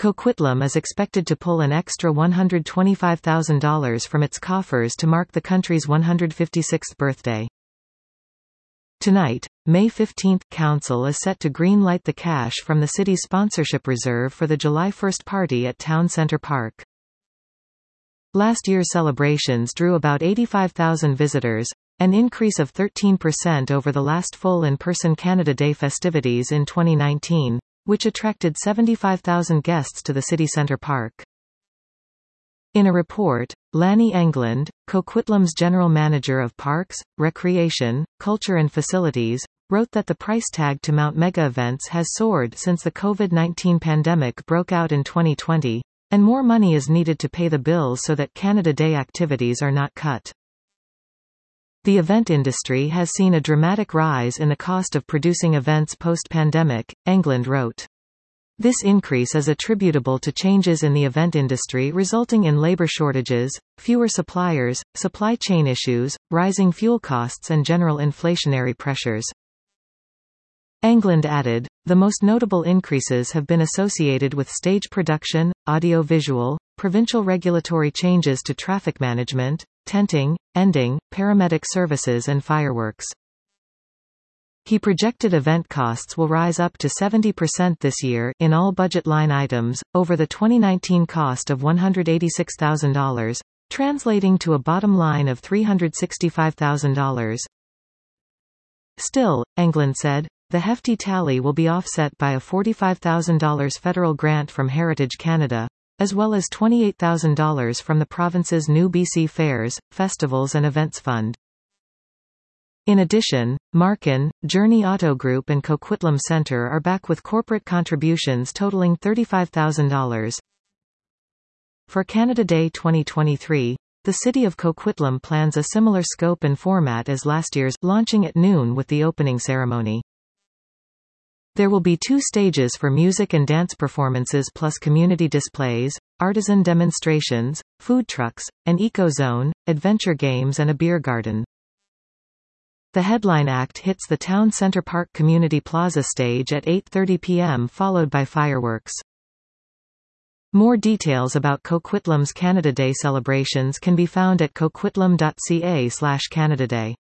Coquitlam is expected to pull an extra $125,000 from its coffers to mark the country's 156th birthday. Tonight, May 15, Council is set to green-light the cash from the city's sponsorship reserve for the July 1 party at Town Centre Park. Last year's celebrations drew about 85,000 visitors, an increase of 13% over the last full in-person Canada Day festivities in 2019, which attracted 75,000 guests to the city centre park. In a report, Lanny England, Coquitlam's General Manager of Parks, Recreation, Culture and Facilities, wrote that the price tag to mount mega events has soared since the COVID-19 pandemic broke out in 2020, and more money is needed to pay the bills so that Canada Day activities are not cut. The event industry has seen a dramatic rise in the cost of producing events post-pandemic, England wrote. This increase is attributable to changes in the event industry resulting in labor shortages, fewer suppliers, supply chain issues, rising fuel costs and general inflationary pressures. England added, the most notable increases have been associated with stage production, audio-visual, provincial regulatory changes to traffic management, tenting, ending, paramedic services and fireworks. He projected event costs will rise up to 70% this year in all budget line items, over the 2019 cost of $186,000, translating to a bottom line of $365,000. Still, England said, the hefty tally will be offset by a $45,000 federal grant from Heritage Canada, as well as $28,000 from the province's new BC Fairs, Festivals and Events Fund. In addition, Marken, Journey Auto Group and Coquitlam Centre are back with corporate contributions totaling $35,000. For Canada Day 2023, the City of Coquitlam plans a similar scope and format as last year's, launching at noon with the opening ceremony. There will be 2 stages for music and dance performances plus community displays, artisan demonstrations, food trucks, an eco-zone, adventure games and a beer garden. The headline act hits the Town Centre Park Community Plaza stage at 8:30 p.m. followed by fireworks. More details about Coquitlam's Canada Day celebrations can be found at coquitlam.ca/Canada Day.